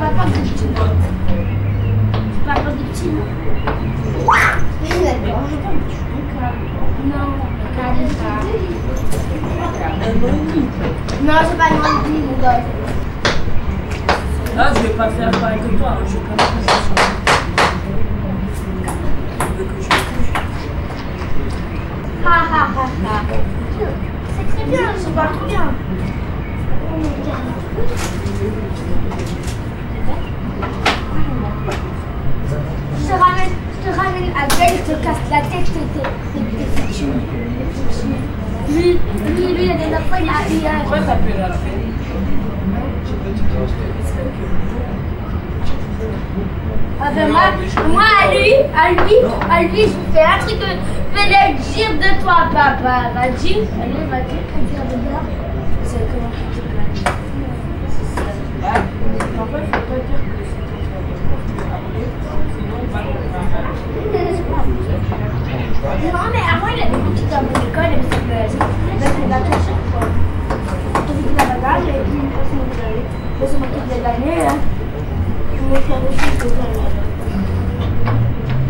parle pas de victime. Tu parles pas de victime. D'accord. Non, calme ça. Non, c'est pas non plus, mon gars. Là, je vais pas faire pareil que toi, je vais pas faire ça. Tu veux que je couche? Ha ha ha ha. C'est très bien, je parle trop bien. Je te ramène à Belle, je te casse la tête, lui, la dernière fois, il a eu un... Pourquoi ça peut la faire? Ah ben moi à lui, je fais un truc de... Je vais le dire de toi, papa. Vas-y, allez, vas-y, dire de moi. C'est comment tu te plains. En fait, il ne faut pas dire que c'est ton frère. Sinon, on va le faire. Non, mais avant, il avait beaucoup de temps à l'école, et c'est que la classe chaque fois. J'ai vu la bagarre, et puis il passe mon année. C'est moi qui l'ai gagné, hein. Je vais faire des choses que